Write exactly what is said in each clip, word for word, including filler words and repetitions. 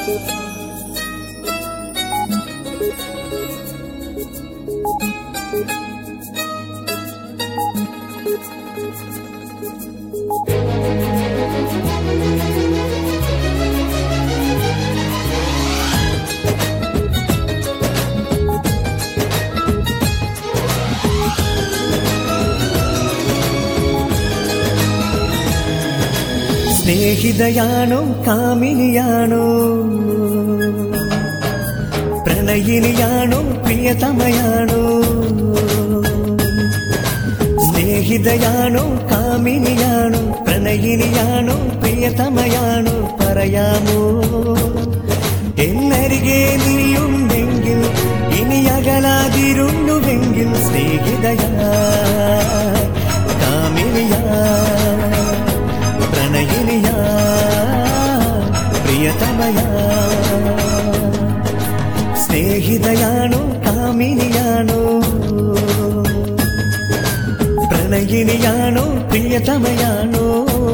സ്നേഹിതയാണോ കാമിനിയാണോ പ്രണയിനിയാണോ പ്രിയതമയാണോ സ്നേഹിതയാണോ കാമിനിയാണോ പ്രണയിനിയാണോ പ്രിയതമയാണോ പറയാമോ എന്നരികെ നീയുണ്ടെങ്കിൽ ഇനി അകലാതിരുന്നുവെങ്കിൽ സ്നേഹിതയാ കാമിനിയാ പ്രണയിനിയാ പ്രിയതമയാ സ്നേഹിതയാണോ കാമിനിയാണോ പ്രണയിനിയാണോ പ്രിയതമയാണോ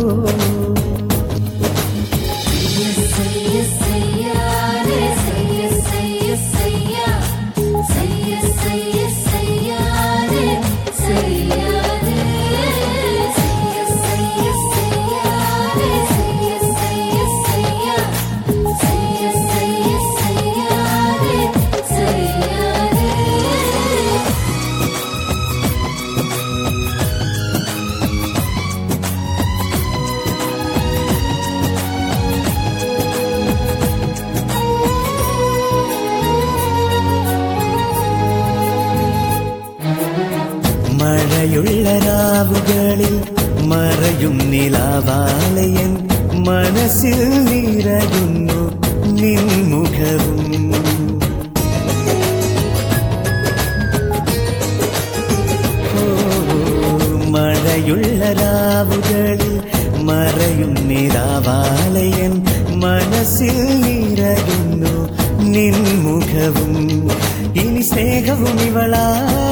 മഴയുള്ള രാവുകളിൽ മറയും നിലാവാലയൻ മനസ്സിൽ നിറയുന്നു നിൻമുഖവും മഴയുള്ള രാവുകളിൽ മറയും നിലാവാലയൻ മനസ്സിൽ നിറയുന്നു നിൻമുഖവും ഇനി സ്നേഹവും ഇവളാ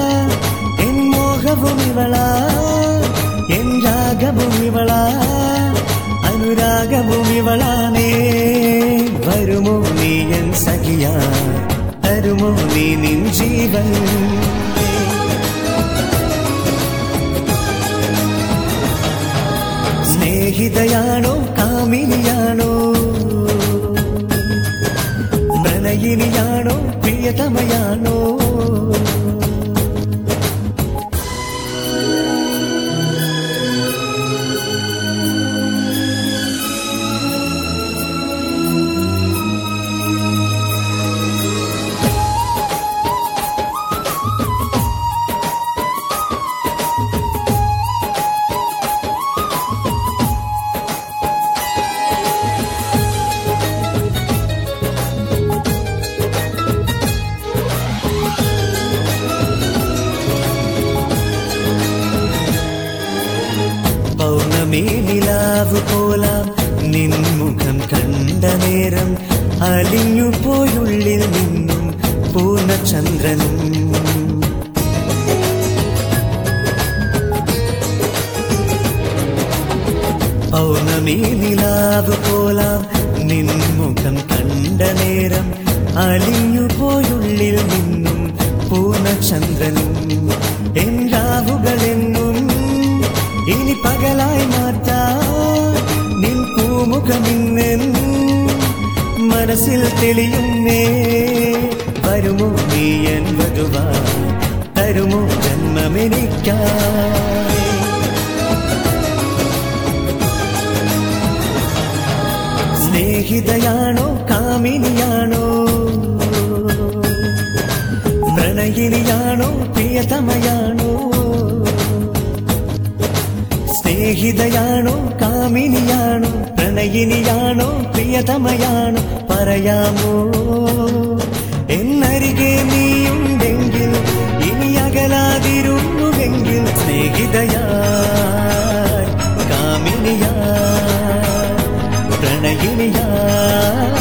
മോഹവും ഇവളാ എൻ രാഗവും ഇവളാ അനുരാഗവും ഇവളാണേ വരുമോ നീ എൻ സഖിയാ തരുമോ നീ നിൻ ജീവൻ സ്നേഹിതയാണോ കാമിനിയാണോ പ്രണയിനിയാണോ പ്രിയതമയാണോ പൗർണമി നിലാവ് പോലാം നിൻമുഖം കണ്ട നേരം അലിഞ്ഞു പോയുള്ളിൽ നിന്നും പൂർണ്ണചന്ദ്രനും പൗർണമി നിലാവ് പോലാം നിൻമുഖം കണ്ട നേരം അലിഞ്ഞു പോയുള്ളിൽ നിന്നും പൂർണ്ണചന്ദ്രനും എൻ രാവുകളെന്നും ഇനി പകലായി മാറ്റാ നിൻ പൂമുഖമിന്നെന്നും മനസ്സിൽ തെളിയുന്നേ വരുമോ നീ എൻ വധുവാ തരുമോ ജന്മമെനിക്കായി സ്നേഹിതയാണോ കാമിനിയാണോ പ്രണയിനിയാണോ പ്രിയതമയാണോ സ്നേഹിതയാണോ കാമിനിയാണോ പ്രണയിനിയാണോ പ്രിയതമയാണോ പറയാമോ എന്നരികെ നീയുണ്ടെങ്കിൽ ഇനി അകലാതിരുന്നുവെങ്കിൽ സ്നേഹിതയാ കാമിനിയാ പ്രണയിനിയാ